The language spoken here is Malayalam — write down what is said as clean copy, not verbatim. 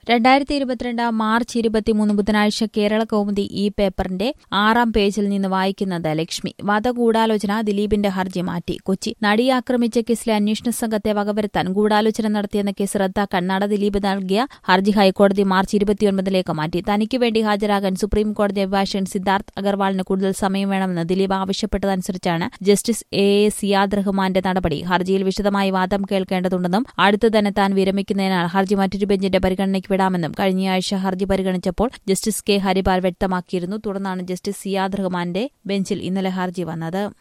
2022 മാർച്ച് 23 ബുധനാഴ്ച കേരള കൗമുദി ഈ പേപ്പറിന്റെ 6-ാം പേജിൽ നിന്ന് വായിക്കുന്നത് ലക്ഷ്മി. വധഗൂഢാലോചന, ദിലീപിന്റെ ഹർജി മാറ്റി. കൊച്ചി. നടിയെ ആക്രമിച്ച കേസിലെ അന്വേഷണ സംഘത്തെ വകവരുത്താൻ ഗൂഢാലോചന നടത്തിയെന്ന കേസ് റദ്ദാക്കാൻ നട ദിലീപ് നൽകിയ ഹർജി ഹൈക്കോടതി മാർച്ച് 29 മാറ്റി. തനിക്ക് വേണ്ടി ഹാജരാകാൻ സുപ്രീംകോടതി അഭിഭാഷകൻ സിദ്ധാർത്ഥ് അഗർവാളിന് കൂടുതൽ സമയം വേണമെന്ന് ദിലീപ് ആവശ്യപ്പെട്ടതനുസരിച്ചാണ് ജസ്റ്റിസ് A.A. സിയാദ് റഹ്മാന്റെ നടപടി. ഹർജിയിൽ വിശദമായി വാദം കേൾക്കേണ്ടതുണ്ടെന്നും അടുത്തു തന്നെ താൻ വിരമിക്കുന്നതിനാൽ ഹർജി മറ്റൊരു ബെഞ്ചിന്റെ പരിഗണനയ്ക്ക് വിടാമെന്നും കഴിഞ്ഞയാഴ്ച ഹർജി പരിഗണിച്ചപ്പോൾ ജസ്റ്റിസ് K. ഹരിപാൽ വ്യക്തമാക്കിയിരുന്നു. തുടർന്നാണ് ജസ്റ്റിസ് സിയാദ് റഹ്മാന്റെ ബെഞ്ചിൽ ഇന്നലെ ഹർജി വന്നത്.